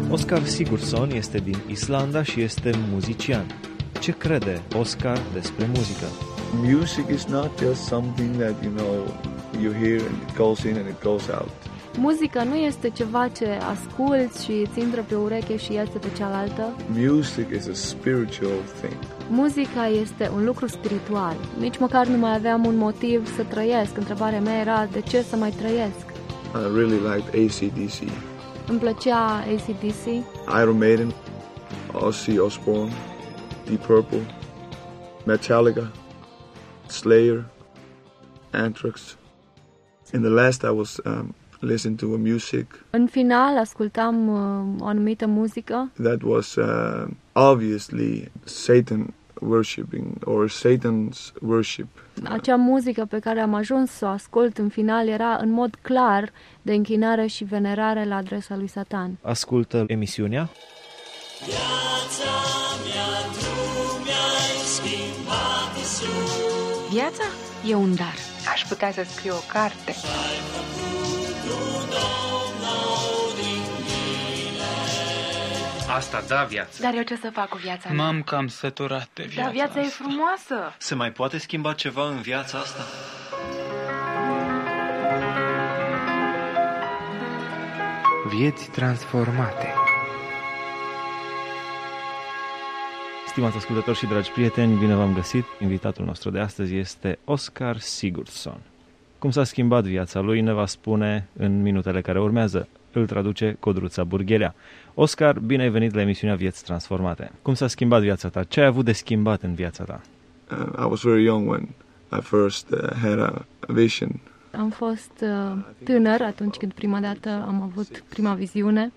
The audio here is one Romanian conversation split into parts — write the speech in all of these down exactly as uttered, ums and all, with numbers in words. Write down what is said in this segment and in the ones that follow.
Oscar Sigurdsson este din Islanda și este muzician. Ce crede Oscar despre muzică? Music is not just something that, you know, you hear and it goes in and it goes out. Muzica nu este ceva ce asculți și îți intră pe ureche și iese pe cealaltă. Music is a spiritual thing. Muzica este un lucru spiritual. Nici măcar nu mai aveam un motiv să trăiesc. Întrebarea mea era de ce să mai trăiesc. I really liked A C D C. Îmi plăcea A C D C. Iron Maiden, Ozzy Osbourne, Deep Purple, Metallica, Slayer, Anthrax. In the last I was um, listening to a music. În final ascultam uh, o anumită muzică. That was uh, obviously Satan worshiping or Satan's worship. Acea muzică pe care am ajuns să o ascult în final era în mod clar de închinare și venerare la adresa lui Satan. Ascultă emisiunea. Viața mea, tu mi-ai schimbat, Iisus. Viața e un dar. Aș putea să scriu o carte. Ai făcut un om nou din mine. Asta da viață. Dar eu ce să fac cu viața mea? M-am cam săturat de viața Dar viața asta. e frumoasă. Se mai poate schimba ceva în viața asta? Vieți transformate. Stimați ascultători și dragi prieteni, bine v-am găsit. Invitatul nostru de astăzi este Oscar Sigurdsson. Cum s-a schimbat viața lui ne va spune în minutele care urmează. Îl traduce Codruța Burghelea. Oscar, bine ai venit la emisiunea Vieți Transformate. Cum s-a schimbat viața ta? Ce ai avut de schimbat în viața ta? Uh, I was very young when I first uh, had a, a vision. Am fost uh, tânăr atunci când prima dată am avut prima viziune.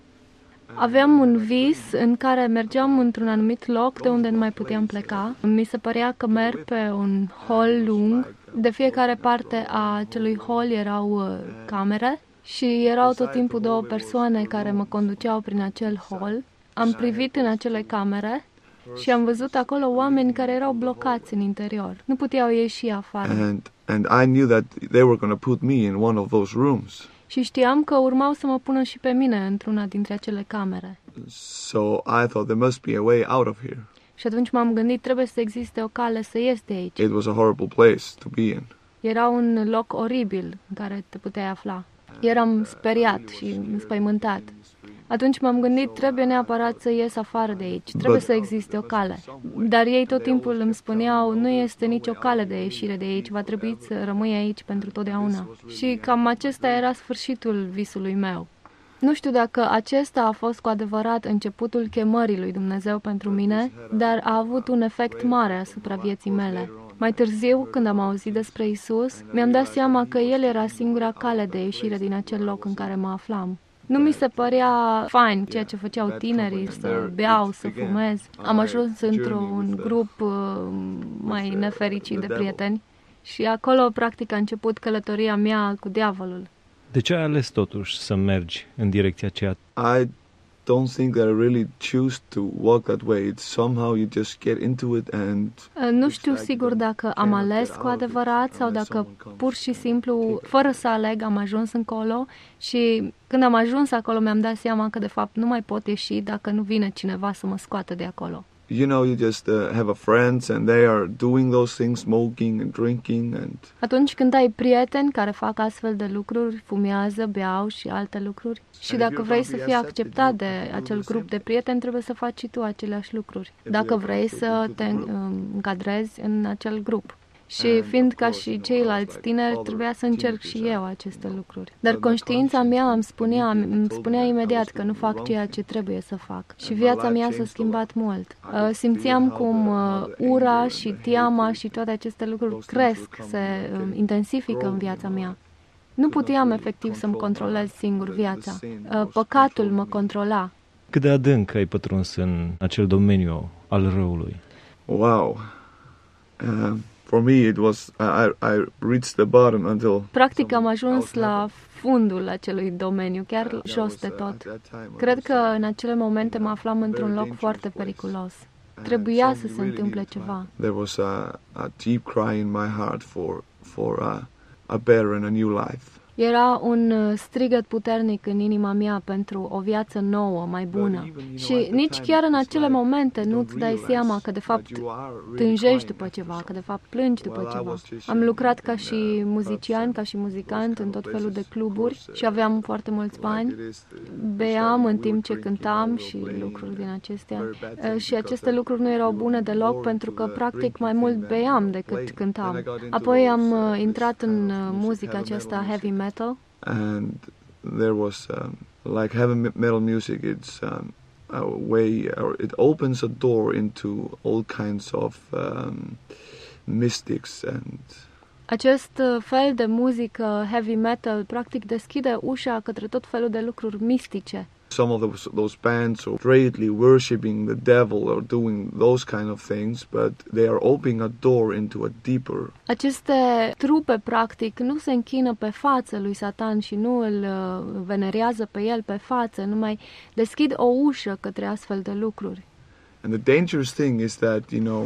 Aveam un vis în care mergeam într-un anumit loc de unde nu mai puteam pleca. Mi se părea că merg pe un hol lung. De fiecare parte a acelui hol erau uh, camere și erau tot timpul două persoane care mă conduceau prin acel hol. Am privit în acele camere și am văzut acolo oameni care erau blocați în interior. Nu puteau ieși afară. And and I knew that they were going to put me in one of those rooms. Și știam că urmau să mă pună și pe mine într-una dintre acele camere. So I thought there must be a way out of here. Și atunci m-am gândit, trebuie să existe o cale să ies de aici. It was a horrible place to be in. Era un loc oribil în care te puteai afla. Eram speriat și înspăimântat. Atunci m-am gândit, trebuie neapărat să ies afară de aici, trebuie să existe o cale. Dar ei tot timpul îmi spuneau, nu este nicio cale de ieșire de aici, va trebui să rămâi aici pentru totdeauna. Și cam acesta era sfârșitul visului meu. Nu știu dacă acesta a fost cu adevărat începutul chemării lui Dumnezeu pentru mine, dar a avut un efect mare asupra vieții mele. Mai târziu, când am auzit despre Isus, mi-am dat seama că El era singura cale de ieșire din acel loc în care mă aflam. Nu mi se părea fain ceea ce făceau tinerii, să beau, să fumez. Am ajuns într-un grup uh, mai nefericit de prieteni și acolo, practic, a început călătoria mea cu diavolul. De ce ai ales totuși să mergi în direcția aceea? I don't think that I really choose to walk that way. It's somehow you just get into it and... Nu știu sigur dacă am ales cu adevărat sau dacă pur și simplu, fără să aleg, am ajuns încolo și când am ajuns acolo mi-am dat seama că de fapt nu mai pot ieși dacă nu vine cineva să mă scoată de acolo. You know, you just uh, have a friends and they are doing those things, smoking and drinking and... Atunci când ai prieteni care fac astfel de lucruri, fumează, beau și alte lucruri, și dacă vrei să fii acceptat de acel grup de prieteni, trebuie să faci și tu aceleași lucruri, dacă vrei să te încadrezi în acel grup. Și fiind ca și ceilalți tineri, trebuia să încerc și eu aceste lucruri. Dar conștiința mea îmi spunea, îmi spunea imediat că nu fac ceea ce trebuie să fac. Și viața mea s-a schimbat mult. Simțeam cum ura și teama și toate aceste lucruri cresc, se intensifică în viața mea. Nu puteam efectiv să-mi controlez singur viața. Păcatul mă controla. Cât de adânc ai pătruns în acel domeniu al răului? Wow. Uh... For me, it was I, I reached the bottom until. Practic am ajuns la fundul acelui domeniu, chiar jos de tot. Cred că în acele momente mă aflam într-un loc foarte periculos. Trebuia să se întâmple ceva. There was a, a deep cry in my heart for for a, a better and a new life. Era un uh, strigăt puternic în inima mea pentru o viață nouă, mai bună. Și nici chiar în acele momente nu-ți dai seama că de fapt tânjești după ceva, că de fapt plângi după ceva. Am lucrat ca și muzician, ca și muzicant în tot felul de cluburi și aveam foarte mulți bani. Beam în timp ce cântam și lucruri din acestea. Uh, și aceste lucruri nu erau bune deloc pentru că practic mai mult beam decât cântam. Apoi am uh, intrat în uh, muzica aceasta heavy metal. And there was um, like heavy metal music, it's um, a way, or it opens a door into all kinds of um, mystics and Acest fel de muzică heavy metal practic deschide ușa către tot felul de lucruri mistice. Some of those, those bands are greatly worshipping the devil or doing those kind of things, but they are opening a door into a deeper. Aceste trupe practic nu se închină pe față lui Satan și nu îl venerează pe el pe față, numai deschid o ușă către astfel de lucruri. And the dangerous thing is that, you know,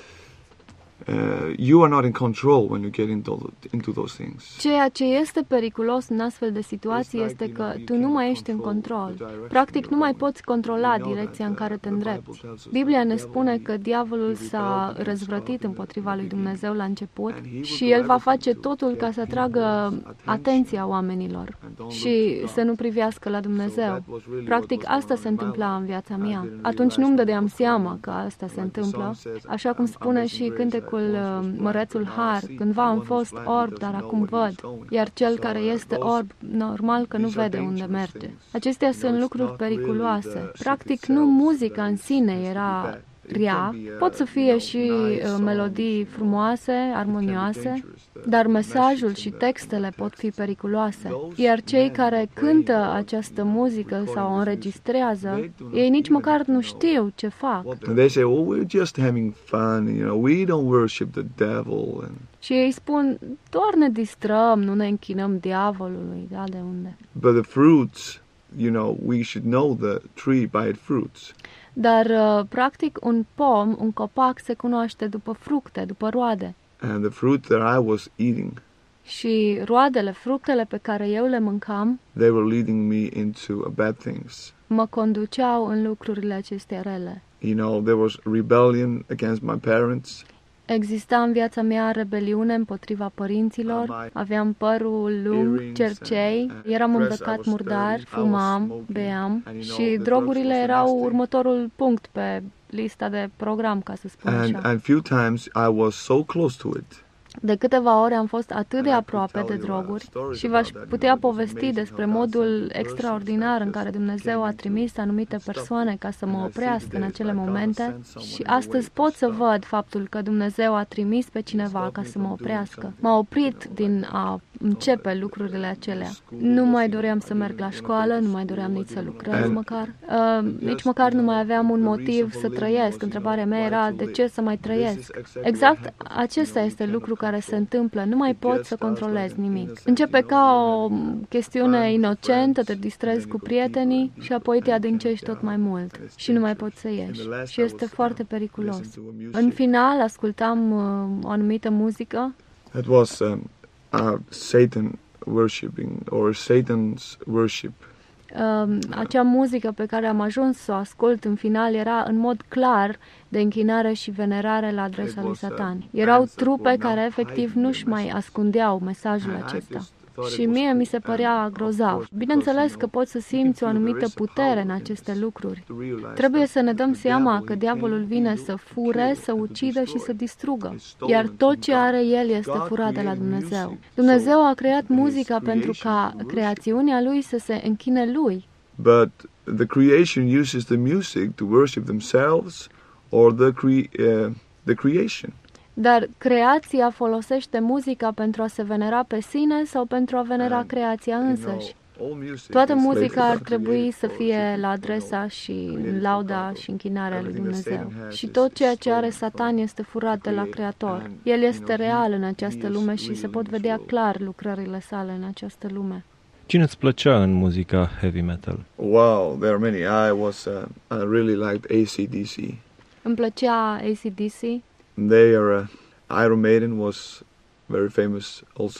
Uh, you are not in control when you get into into those things. Ceea ce este periculos în astfel de situații este că tu nu mai ești în control. Practic nu mai poți controla direcția în care te îndrepți. Biblia ne spune că diavolul s-a răzvrătit împotriva lui Dumnezeu la început și el va face totul ca să atragă atenția oamenilor și să nu privească la Dumnezeu. Practic asta se întâmpla în viața mea. Atunci nu-mi dădeam seama că asta se întâmplă, așa cum spune și cântecul Mărețul Har, cândva am fost orb, dar acum văd, iar cel care este orb, normal că nu vede unde merge. Acestea sunt lucruri periculoase. Practic, nu muzica în sine era rea, pot să fie și uh, melodii frumoase, armonioase, dar mesajul și textele pot fi periculoase. Iar cei care cântă această muzică sau o înregistrează, ei nici măcar nu știu ce fac. They say, "Oh, we're just having fun, you know, we don't worship the devil." And și ei spun, doar ne distrăm, nu ne închinăm diavolului, da, de unde? But the fruits, you know, we should know the tree by its fruits. Dar, practic, un pom, un copac se cunoaște după fructe, după roade. And the fruit that I was eating, și roadele, fructele pe care eu le mâncam, they were leading me into bad things. Mă conduceau în lucrurile acestea rele. You know, there was rebellion against my parents. Exista în viața mea rebeliune împotriva părinților, aveam părul lung, cercei, eram îmbrăcat murdar, fumam, beam și drogurile erau următorul punct pe lista de program, ca să spun așa. And few times I was so close to it. De câteva ore am fost atât de aproape de droguri și v-aș putea povesti despre modul extraordinar în care Dumnezeu a trimis anumite persoane ca să mă oprească în acele momente și astăzi pot să văd faptul că Dumnezeu a trimis pe cineva ca să mă oprească. M-a oprit din a începe lucrurile acelea. Nu mai doream să merg la școală, nu mai doream nici să lucrez măcar. Uh, nici măcar nu mai aveam un motiv să trăiesc. Întrebarea mea era de ce să mai trăiesc. Exact acesta este lucru care se întâmplă. Nu mai poți să controlezi nimic. Începe ca o chestiune inocentă, te distrezi cu prietenii și apoi te adâncești tot mai mult și nu mai poți să ieși. Și este foarte periculos. În final, ascultam uh, o anumită muzică. It was um, uh, Satan worshiping or Satan's worship. Uh, acea muzică pe care am ajuns să o ascult în final era în mod clar de închinare și venerare la adresa lui Satan. Erau trupe care efectiv nu-și mai ascundeau mesajul acesta. Și mie mi se părea grozav. Bineînțeles că poți să simți o anumită putere în aceste lucruri. Trebuie să ne dăm seama că diavolul vine să fure, să ucidă și să distrugă. Iar tot ce are el este furat de la Dumnezeu. Dumnezeu a creat muzica pentru ca creațiunea lui să se închine lui. But the creation uses the music to worship themselves or the cre- uh, the creation. Dar creația folosește muzica pentru a se venera pe sine sau pentru a venera creația însăși. Toată muzica ar trebui să fie la adresa și lauda și închinarea lui Dumnezeu. Și tot ceea ce are Satan este furat de la Creator. El este real în această lume și se pot vedea clar lucrările sale în această lume. Cine îți plăcea în muzica heavy metal? Wow, there are many. I was uh, I really liked A C D C. Îmi plăcea A C D C. They are uh, Iron Maiden was very famous also.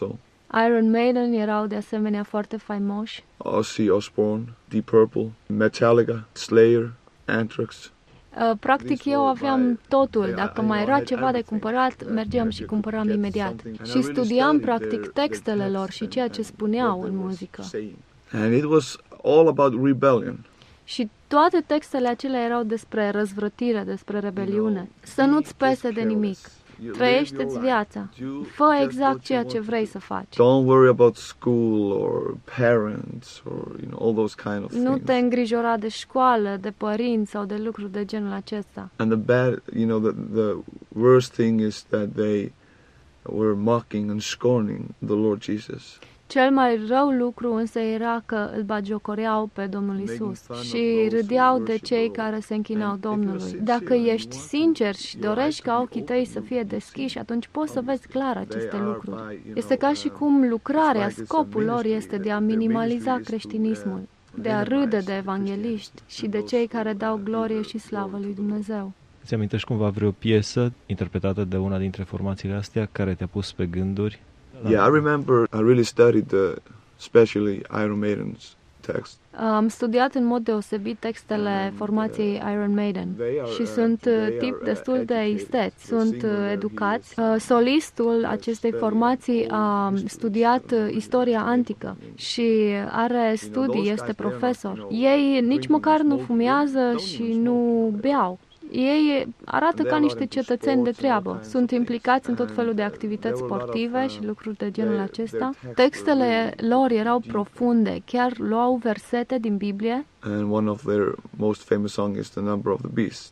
Iron Maiden erau de asemenea foarte faimoși. Ozzy Osbourne, Deep Purple, Metallica, Slayer, Anthrax. Uh, practic eu aveam totul. Dacă mai era ceva de cumpărat, mergeam și cumpăram imediat. Și studiam practic textele lor și ceea ce spuneau în muzică. And it was all about rebellion. Și toate textele acelea erau despre răzvrătire, despre rebeliune. Să nu-ți pese de nimic. Trăiește-ți viața. Fă exact ceea ce vrei să faci. Don't worry about school or parents or you know all those kind of things. Nu te îngrijora de școală, de părinți sau de lucruri de genul acesta. And the bad, you know, the the worst thing is that they were mocking and scorning the Lord Jesus. Cel mai rău lucru însă era că îl bagiocoreau pe Domnul Isus și râdeau de cei care se închinau Domnului. Dacă ești sincer și dorești ca ochii tăi să fie deschiși, atunci poți să vezi clar aceste lucruri. Este ca și cum lucrarea, scopul lor este de a minimaliza creștinismul, de a râde de evangeliști și de cei care dau glorie și slavă lui Dumnezeu. Îți amintești cumva vreo piesă interpretată de una dintre formațiile astea care te-a pus pe gânduri? Yeah, I remember I really studied the, especially Iron Maiden's text. Am studiat în mod deosebit textele formației Iron Maiden și sunt tip destul de isteți, sunt educați. Solistul acestei formații a studiat istoria antică și are studii, este profesor. Ei nici măcar nu fumează și nu beau. Ei arată ca niște cetățeni de treabă. Sunt implicați în tot felul de activități sportive și lucruri de genul acesta. Textele lor erau profunde, chiar luau versete din Biblie. And one of their most famous songs is The Number of the Beast.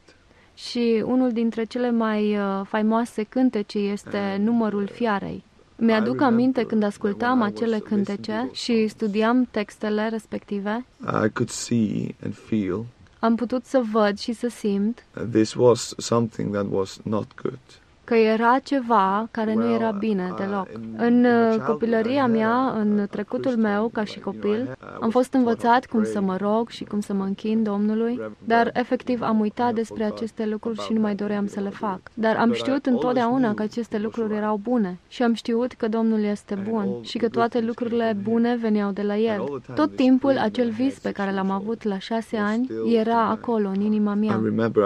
Și unul dintre cele mai uh, faimoase cântece este Numărul Fiarei. Mi-aduc aminte când ascultam acele cântece și studiam textele respective. I could see and feel. Am putut să văd și să simt This was something that was not good. că era ceva care nu era bine deloc. În copilăria mea, în trecutul meu, ca și copil, am fost învățat cum să mă rog și cum să mă închin Domnului, dar efectiv am uitat despre aceste lucruri și nu mai doream să le fac. Dar am știut întotdeauna că aceste lucruri erau bune și am știut că Domnul este bun și că toate lucrurile bune veneau de la El. Tot timpul acel vis pe care l-am avut la șase ani era acolo, în inima mea.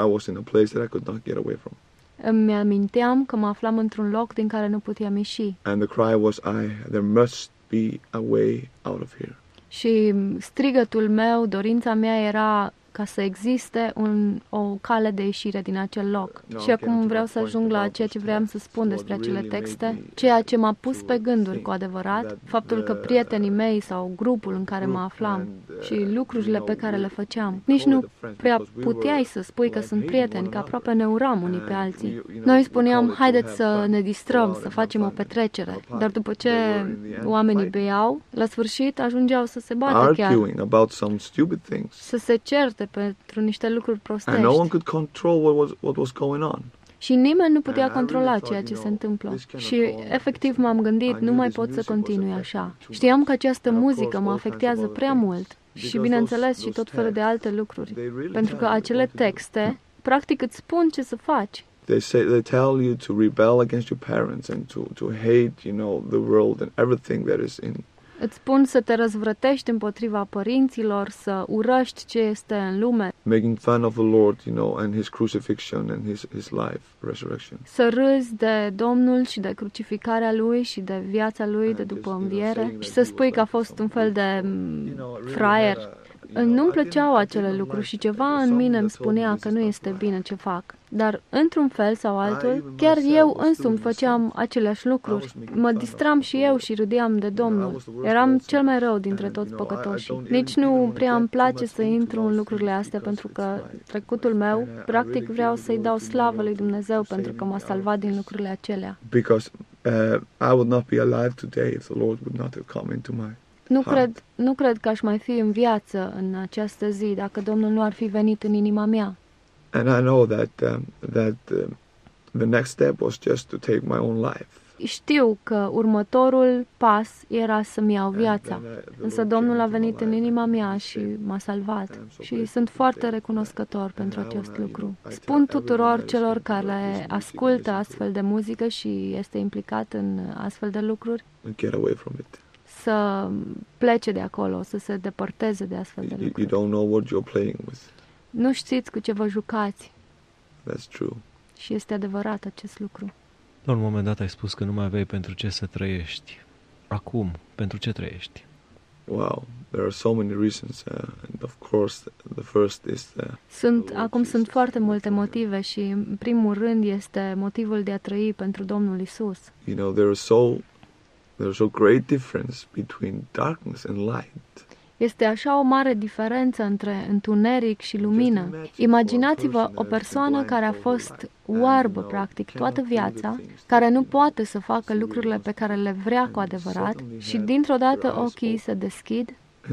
Îmi aminteam că mă aflam într-un loc din care nu puteam ieși. And the cry was, I, there must be a way out of here. Și strigătul meu, dorința mea era ca să existe un, o cale de ieșire din acel loc. No, și acum vreau să ajung la ceea ce vreau să spun despre acele texte, ceea ce m-a pus pe gânduri cu adevărat, faptul că prietenii mei sau grupul în care mă aflam și lucrurile pe care le făceam, nici nu prea puteai să spui că sunt prieteni, că aproape ne uram unii pe alții. Noi spuneam, haideți să ne distrăm, să facem o petrecere, dar după ce oamenii beau, la sfârșit ajungeau să se bată chiar, să se certe pentru niște lucruri prostești. And no one could control what was, what was going on. Și nimeni nu putea controla ceea ce se întâmplă. Și efectiv m-am gândit, nu mai pot să continui așa. Știam că această muzică mă afectează prea mult și, bineînțeles, și tot felul de alte lucruri. Pentru că acele texte, practic, îți spun ce să faci. They say, they tell you to rebel against your parents and to, to hate, you know, the world and everything that is in. Îți spun să te răzvrătești împotriva părinților, să urăști ce este în lume. Making fun of the Lord, you know, and his crucifixion and his his life, resurrection. Să râzi de Domnul și de crucificarea lui și de viața lui de după înviere și să spui că a fost un fel de fraier. Nu-mi plăceau acele lucruri și ceva în mine îmi spunea că nu este bine ce fac. Dar, într-un fel sau altul, chiar eu însumi făceam aceleași lucruri. Mă distram și eu și râdeam de Domnul. Eram cel mai rău dintre toți păcătoșii. Nici nu prea îmi place să intru în lucrurile astea, pentru că trecutul meu, practic vreau să-i dau slavă lui Dumnezeu pentru că m-a salvat din lucrurile acelea. Because uh, I would not be alive today if the Lord would not have come into my Nu cred, nu cred că aș mai fi în viață în această zi dacă Domnul nu ar fi venit în inima mea. And I know that um, that uh, the next step was just to take my own life. Știu că următorul pas era să-mi iau viața, însă Domnul a venit în inima mea și m-a salvat și sunt foarte recunoscător pentru acest lucru. Spun tuturor celor care ascultă astfel de muzică și este implicat în astfel de lucruri să plece de acolo, să se depărteze de astfel de lucruri. You don't know what you're playing with. Nu știți cu ce vă jucați. That's true. Și este adevărat acest lucru. La un moment dat ai spus că nu mai aveai pentru ce să trăiești. Acum, pentru ce trăiești? Wow, there are so many reasons, uh, and of course the first is the... Sunt, acum sunt foarte multe motive și în primul rând este motivul de a trăi pentru Domnul Isus. You know, there is so there is so great difference between darkness and light. Este așa o mare diferență între întuneric și lumină. Imaginați-vă o persoană care a fost oarbă, practic, toată viața, care nu poate să facă lucrurile pe care le vrea cu adevărat și dintr-o dată ochii se deschid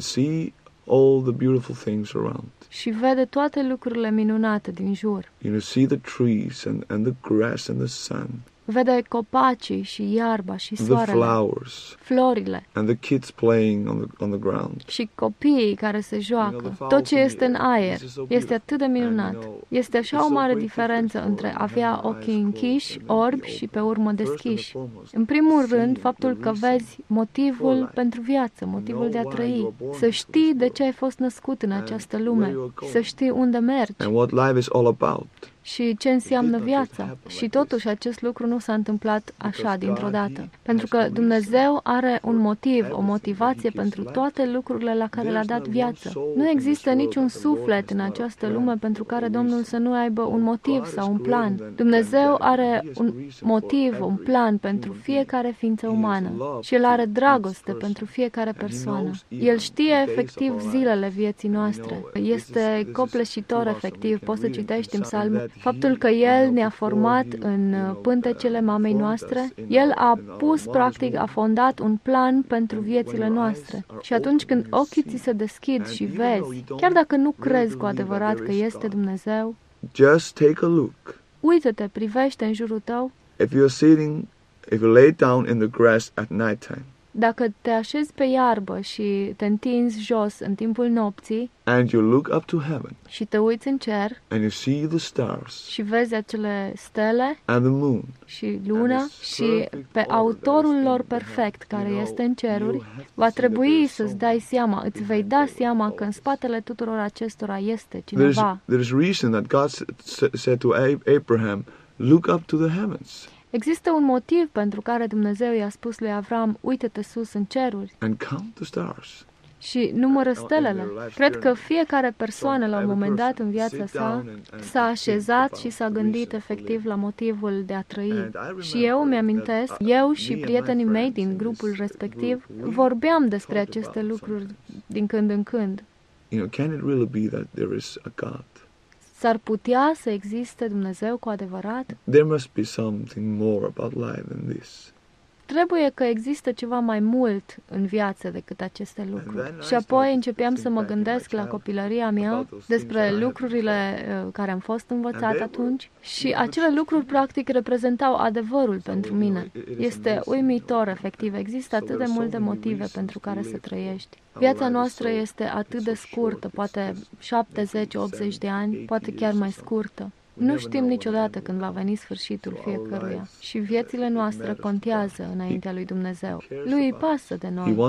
all the beautiful things around. Și vede toate lucrurile minunate din jur. You know, see the trees and, and the grass and the sun. Vede copacii și iarba și soarele, the flowers, florile, and the kids playing on the, on the ground. Și copiii care se joacă. Tot ce este în aer este atât de minunat. Este așa o mare diferență între a avea ochii închiși, orbi și pe urmă deschiși. În primul rând, faptul că vezi motivul pentru viață, motivul de a trăi, să știi de ce ai fost născut în această lume, să știi unde mergi. And what life is all about. Și ce înseamnă viața. Și totuși acest lucru nu s-a întâmplat așa dintr-o dată. Pentru că Dumnezeu are un motiv, o motivație pentru toate lucrurile la care le-a dat viață. Nu există niciun suflet în această lume pentru care Domnul să nu aibă un motiv sau un plan. Dumnezeu are un motiv, un plan pentru fiecare ființă umană. Și El are dragoste pentru fiecare persoană. El știe efectiv zilele vieții noastre. Este copleșitor efectiv. Poți să citești în Psalm faptul că El ne-a format în pântecele mamei noastre, El a pus, practic, a fondat un plan pentru viețile noastre. Și atunci când ochii ți se deschid și vezi, chiar dacă nu crezi cu adevărat că este Dumnezeu, just take a look. Uită-te, privește în jurul tău. If you're sitting, if you lay down in the grass at nighttime, dacă te așezi pe iarbă și te întinzi jos în timpul nopții, and you look up to heaven, și te uiți în cer, and you see the stars, și vezi acele stele, and the moon, și luna, și pe autorul lor perfect care este în ceruri, va trebui să-ți dai seama, îți vei da seama că în spatele tuturor acestora este cineva. There is reason that God said to Abraham, look up to the heavens. Există un motiv pentru care Dumnezeu i-a spus lui Avram, uită-te sus în ceruri and count the stars. Și numără stelele. Cred că fiecare persoană la un moment dat în viața sa s-a așezat și s-a gândit efectiv la motivul de a trăi. Și eu mi-amintesc, eu și prietenii mei din grupul respectiv vorbeam despre aceste lucruri din când în când. You know, can it really be that there is a God? S-ar putea să existe Dumnezeu cu adevărat? There must be something more about life than this. Trebuie că există ceva mai mult în viață decât aceste lucruri. Și apoi începeam să mă gândesc la copilăria mea despre lucrurile care am fost învățat atunci și acele lucruri practic reprezentau adevărul pentru mine. Este uimitor, efectiv. Există atât de multe motive pentru care să trăiești. Viața noastră este atât de scurtă, poate șaptezeci optzeci de ani, poate chiar mai scurtă. Nu știm niciodată când va veni sfârșitul fiecăruia și viețile noastre contează înaintea lui Dumnezeu. Lui îi pasă de noi.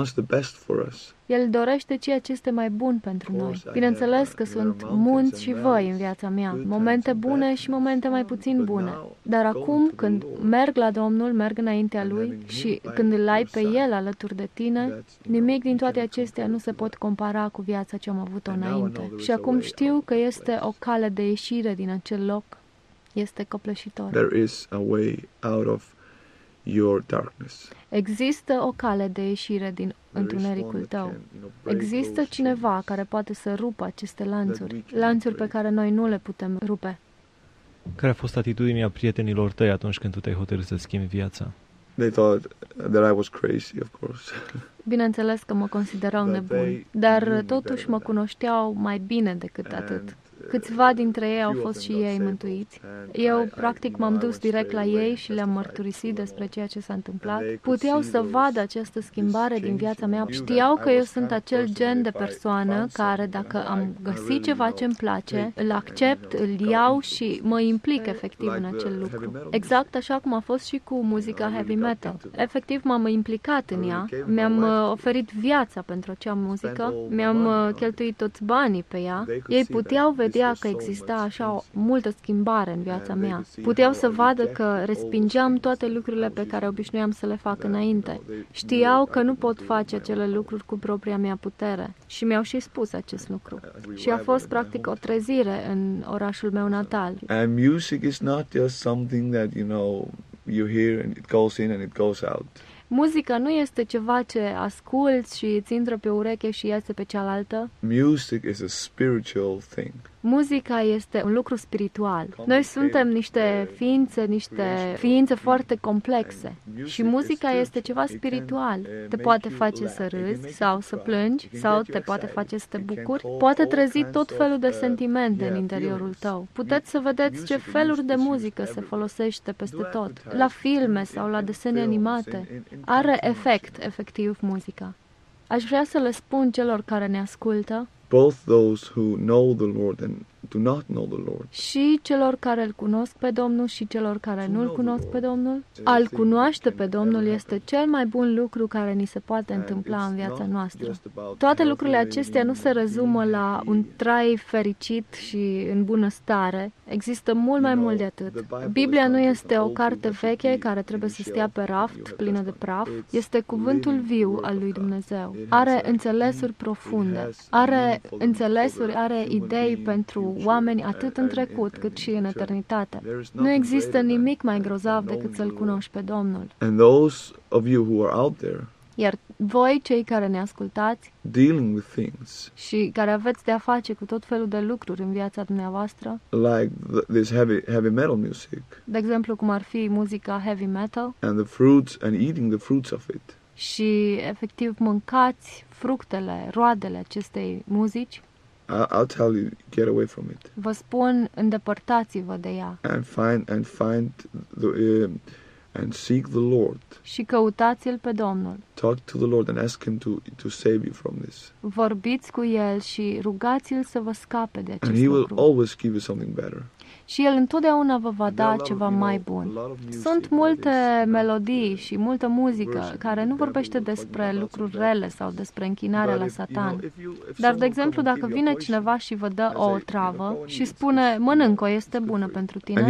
El dorește ceea ce este mai bun pentru noi. Bineînțeles că sunt munți și văi în viața mea, momente bune și momente mai puțin bune. Dar acum, când merg la Domnul, merg înaintea Lui și când îl ai pe El alături de tine, nimic din toate acestea nu se pot compara cu viața ce am avut-o înainte. Și acum știu că este o cale de ieșire din acel loc. Este copleșitor. There is a way out of your darkness. Există o cale de ieșire din întunericul tău. Există cineva care poate să rupă aceste lanțuri, lanțuri pe care noi nu le putem rupe. Care a fost atitudinea prietenilor tăi atunci când tu te-ai hotărât să schimbi viața? They thought that I was crazy, of course. Bineînțeles că mă considerau nebun, dar totuși mă cunoșteau mai bine decât atât. Câțiva dintre ei au fost și ei mântuiți. Eu, practic, m-am dus direct la ei și le-am mărturisit despre ceea ce s-a întâmplat. Puteau să vadă această schimbare din viața mea. Știau că eu sunt acel gen de persoană care, dacă am găsit ceva ce îmi place, îl accept, îl iau și mă implic efectiv în acel lucru. Exact așa cum a fost și cu muzica heavy metal. Efectiv m-am implicat în ea, mi-am uh, oferit viața pentru acea muzică, mi-am uh, cheltuit toți banii pe ea. Ei puteau vedea că exista așa o multă schimbare în viața mea. Puteau să vadă că respingeam toate lucrurile pe care obișnuiam să le fac înainte. Știau că nu pot face acele lucruri cu propria mea putere și mi-au și spus acest lucru. Și a fost practic o trezire în orașul meu natal. And music is not just something that, you know, you hear and it goes in and it goes out. Muzica nu este ceva ce asculți și îți intră pe ureche și iese pe cealaltă. Music is a spiritual thing. Muzica este un lucru spiritual. Noi suntem niște ființe, niște ființe foarte complexe și muzica este ceva spiritual. Te poate face să râzi sau să plângi sau te poate face să te bucuri. Poate trezi tot felul de sentimente în interiorul tău. Puteți să vedeți ce feluri de muzică se folosește peste tot. La filme sau la desene animate. Are efect, efectiv, muzica. Aș vrea să le spun celor care ne ascultă, both those who know the Lord and do not know the Lord. Și celor care îl cunosc pe Domnul și celor care nu îl cunosc pe Domnul. A-l cunoaște pe Domnul este cel mai bun lucru care ni se poate întâmpla în viața noastră. Toate lucrurile acestea nu se rezumă la un trai fericit și în bună stare. Există mult mai mult de atât. Biblia nu este o carte veche care trebuie să stea pe raft, plină de praf. Este cuvântul viu al lui Dumnezeu. Are înțelesuri profunde. Are înțelesuri, are idei pentru oameni atât în trecut cât și în eternitate. Nu există nimic mai grozav decât să-L cunoști pe Domnul. And those of you who are out there, iar voi, cei care ne ascultați dealing with things și care aveți de a face cu tot felul de lucruri în viața dumneavoastră, like the, this heavy heavy metal music, de exemplu cum ar fi muzica heavy metal, and the fruits and eating the fruits of it, și efectiv mâncați fructele, roadele acestei muzici, I'll tell you, get away from it. Vă spun, îndepărtați-vă de ea. And find and find the uh, and seek the Lord. Și căutați-l pe Domnul. Talk to the Lord and ask him to to save you from this. Vorbiți cu el și rugați-l să vă scape de acest and he will lucru. always give you something better. Și el întotdeauna vă va da ceva mai bun. Sunt multe melodii și multă muzică care nu vorbește despre lucruri rele sau despre închinarea la Satan. Dar, de exemplu, dacă vine cineva și vă dă o travă și spune, mănânc-o, este bună pentru tine,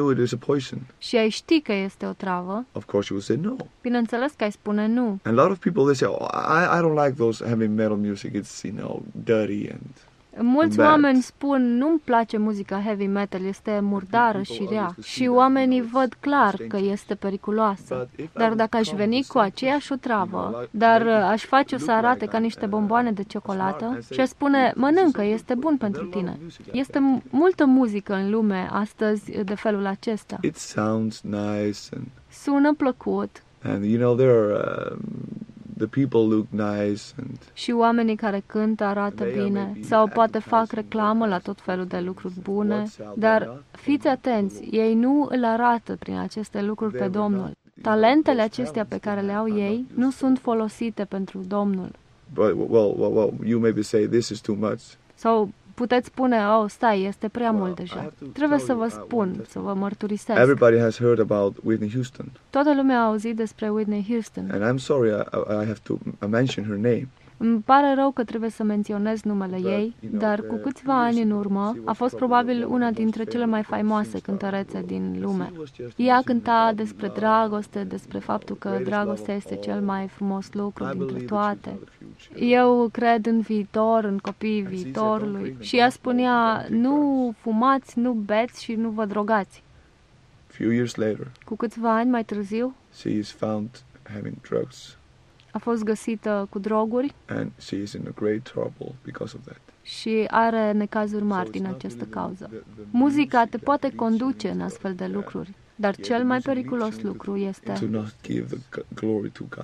și ai ști că este o travă, bineînțeles că ai spune nu. And a lot of people, they say, oh, I, I don't like those heavy metal music, it's, you know, dirty and Mulți oameni spun, nu-mi place muzica heavy metal, este murdară și rea. Și oamenii văd clar că este periculoasă. Dar dacă aș veni cu aceeași otravă, dar aș face-o să arate ca niște bomboane de ciocolată și aș spune, mănâncă, este bun pentru tine. Este multă muzică în lume astăzi de felul acesta. It sounds nice and sună plăcut. And you know there are um, the people look nice and și oamenii care cântă arată bine sau poate fac reclamă la tot felul de lucruri bune, dar fiți atenți, ei nu îl arată prin aceste lucruri pe Domnul. Talentele acestea pe care le au ei nu sunt folosite pentru Domnul. But well, well, well, you maybe say this is too much. Sau puteți spune, oh, stai, este prea mult deja. Trebuie să vă spun, să vă mărturisesc. Everybody has heard about Whitney Houston. Toată lumea a auzit despre Whitney Houston. And I'm sorry, I, I have to mention her name. Îmi pare rău că trebuie să menționez numele ei, dar cu câțiva ani în urmă a fost probabil una dintre cele mai faimoase cântărețe din lume. Ea cânta despre dragoste, despre faptul că dragostea este cel mai frumos lucru dintre toate. Eu cred în viitor, în copiii viitorului. Și ea spunea, nu fumați, nu beți și nu vă drogați. Few years later, cu câțiva ani mai târziu, she is found having drugs. A fost găsită cu droguri. And she is in a great trouble because of that. Și are necazuri mari din această cauză. Muzica te poate conduce în astfel de lucruri, dar cel mai periculos lucru este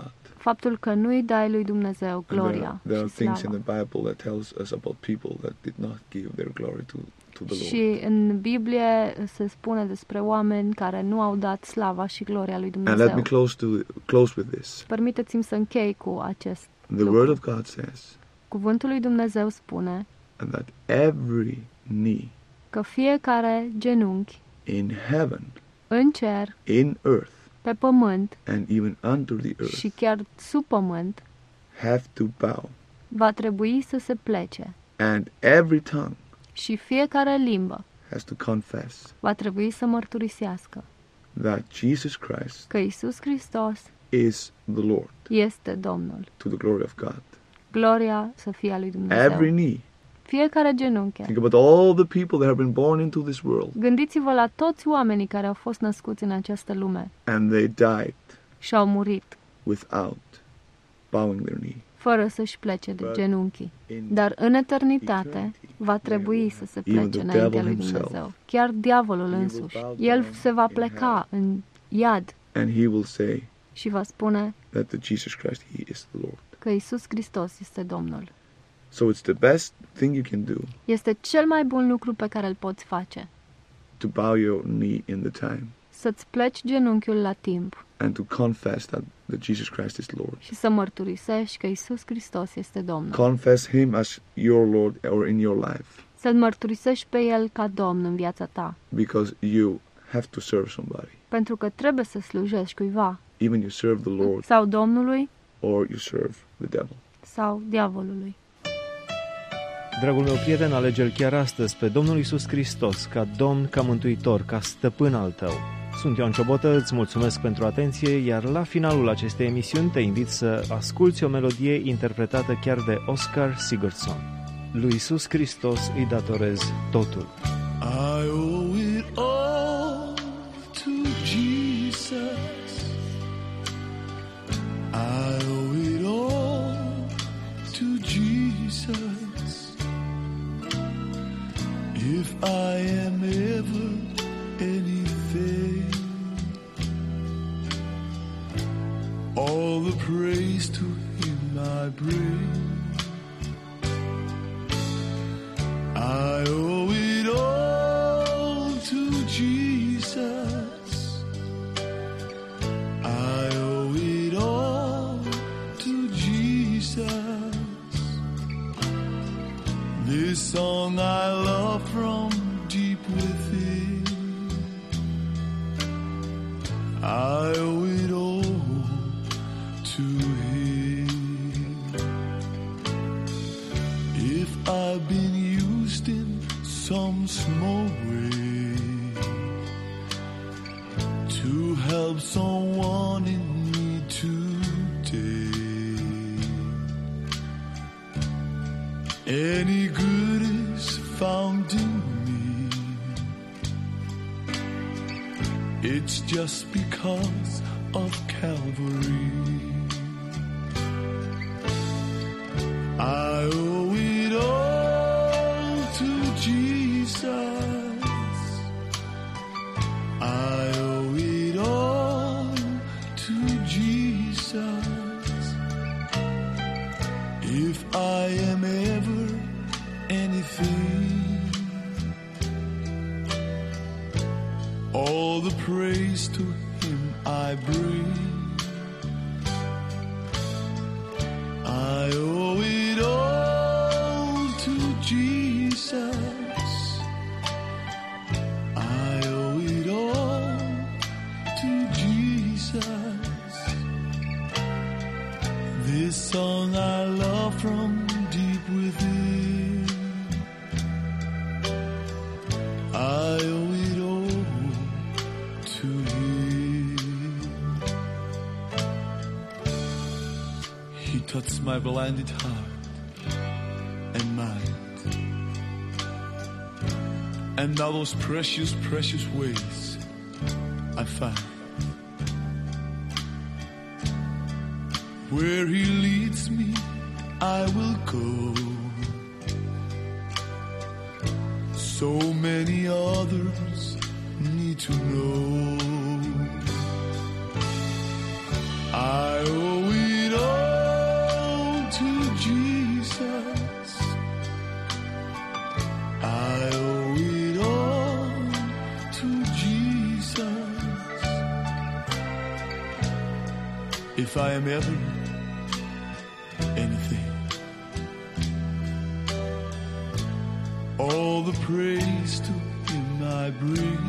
Faptul că nu îi dai lui Dumnezeu gloria And there, there are și things in slava. the Bible that tells us about people that did not give their glory to, to the Lord. Și în Biblie se spune despre oameni care nu au dat slava și gloria lui And let Dumnezeu. me close to close with this. Permiteți-mi să închei cu acest The lucru. Word of God says Cuvântul lui Dumnezeu spune that every knee că fiecare genunchi in heaven, în cer, in earth, pe pământ and even under the earth și chiar sub pământ have to bow, va trebui să se plece and every tongue și fiecare limbă has to confess va trebui să mărturisească that Jesus Christ că Iisus Hristos is the Lord, este Domnul. to the glory of God. Gloria să fie a lui Every Dumnezeu. knee. Fiecare genunche. Think about all the people that have been born into this world, Gândiți-vă la toți oamenii care au fost născuți în această lume and they died și au murit without bowing their knee. fără să-și plece de But genunchi. In Dar în eternitate va trebui să se Even plece the înaintea devil lui himself. Dumnezeu. Chiar diavolul He will însuși. bow El down se va in pleca în iad and he will say și va spune that the Jesus Christ, he is the Lord. că Iisus Hristos este Domnul. So it's the best thing you can do Este cel mai bun lucru pe care îl poți face. to bow your knee in the time Să-ți pleci genunchiul la timp and to confess that, that Jesus Christ is Lord. și să mărturisești că Iisus Hristos este Domnul. Confess him as your Lord or in your life, Să-L mărturisești pe El ca Domn în viața ta, because you have to serve somebody. pentru că trebuie să slujești cuiva, Even you serve the Lord sau Domnului, or you serve the devil. sau diavolului. Dragul meu prieten, alege-L chiar astăzi pe Domnul Iisus Hristos ca Domn, ca Mântuitor, ca Stăpân al tău. Sunt Ioan Ciobotă, îți mulțumesc pentru atenție, iar la finalul acestei emisiuni te invit să asculți o melodie interpretată chiar de Oscar Sigurdsson. Lui Iisus Hristos îi datorez totul. I owe it all to Jesus. I owe it all to Jesus. If I am ever anything, all the praise to Him I bring. I owe it all to Jesus. I owe it all to Jesus. This song I love from deep within. I owe it all to Him. If I've been used in some small way to help someone in need today, any good is found in me, it's just because of Calvary. I owe it all to Jesus. I owe it all to Jesus. If I am ever anything, all the praise to Him I bring. I owe it all to Jesus. I owe it all to Jesus. This song I love from deep within. I owe it all to Him. He touched my blinded heart and mind, and now those precious, precious ways I find. Where He leads me, I will go. So many others need to know. I owe it am ever anything. All the praise to him I bring.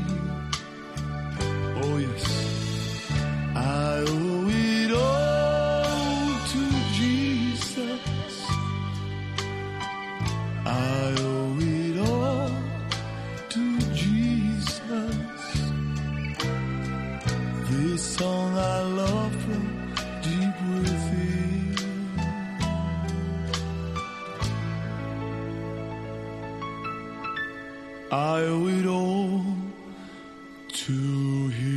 Oh yes, I owe it all to Jesus. I owe it all to Jesus. This song I love from deep within. I owe it all to him.